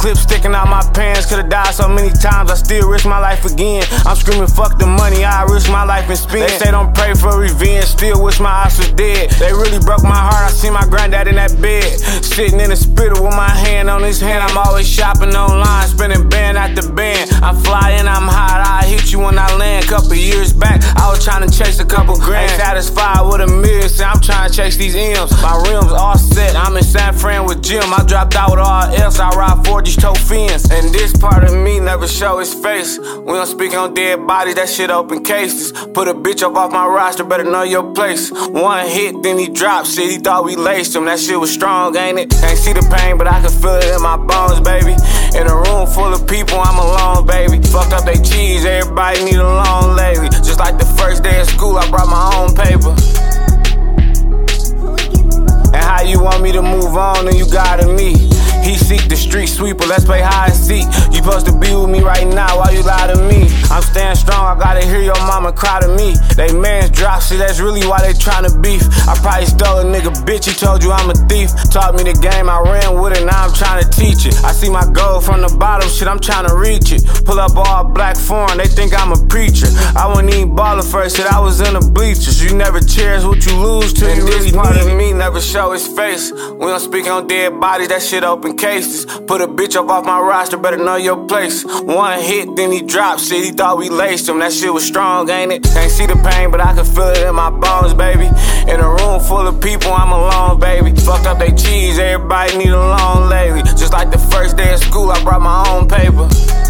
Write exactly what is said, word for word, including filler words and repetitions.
clip sticking out my pants. Could've died so many times, I still risk my life again. I'm screaming, fuck the money, I risk my life and spend. They say don't pray for revenge, still wish my eyes was dead. They really broke my heart, I see my granddad in that bed, sitting in the spitter with my hand on his hand. I'm always shopping online, spending band after band. I'm flying, I'm hot, I hit you when I land. Couple years back, I was trying to chase a couple grand. Ain't satisfied with a million, so I'm trying to chase these M's. My rims all set, I'm in San Fran with Jim. I dropped out with all else, I ride four G's toe fins. And this part of me never show his face. We don't speak on dead bodies, that shit open cases. Put a bitch up off my roster, better know your place. One hit, then he dropped shit, he thought we laced him. That shit was strong, ain't it? Can't see the pain, but I can feel it in my bones, baby. In a room full of people, I'm alone, baby. Fucked up they cheese, everybody need a loan lately. Just like the first day of school, I brought my own paper. And how you want me to move on, then you guiding me. He seek the street sweeper, let's play hide and seek. You supposed to be with me right now, why you lie to me? I'm staying strong, I gotta hear your mama cry to me. They mans drop shit, that's really why they tryna beef. I probably stole a nigga, bitch, he told you I'm a thief. Taught me the game, I ran with it, now I'm tryna teach it. I see my goal from the bottom, shit, I'm tryna reach it. Pull up all black foreign, they think I'm a preacher. I wasn't even ballin' first, shit, I was in the bleachers. You never cherish what you lose till you really part of me never show his face. We don't speak on dead bodies, that shit open cases. Put a bitch up off my roster, better know your place. One hit, then he dropped shit, he thought we laced him. That shit was strong, ain't it? Can't see the pain, but I can feel it in my bones, baby. In a room full of people, I'm alone, baby. Fucked up they cheese, everybody need a loan lately. Just like the first day of school, I brought my own paper.